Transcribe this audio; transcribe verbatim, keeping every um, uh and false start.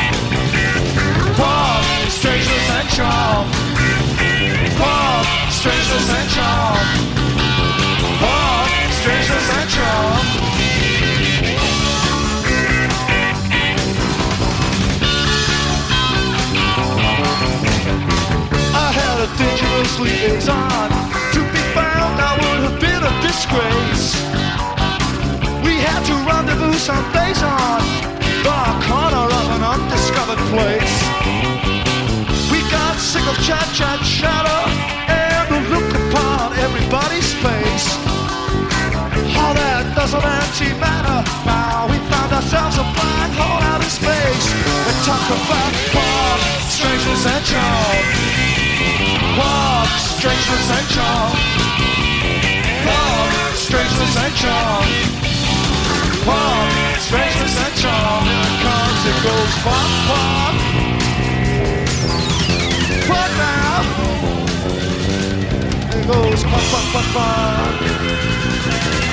Pop, strangeness and charm. Pop, strangeness and charm. Pop, strangeness and charm. I had a dangerous liaison. To be found, I would have been a disgrace. We had to rendezvous someplace on the corner of an undiscovered place. We got sick of chat, chat, chatter, and the look upon everybody's face. All that doesn't anti-matter. Now we found ourselves a black hole out in space. We talk about pop, strangeness and charm. Pop, strangeness and charm. Pop, strangeness and charm. Pop, strangeness and charm. Here it comes, it goes pop, pop. Pop now. It goes pop, pop, pop, pop.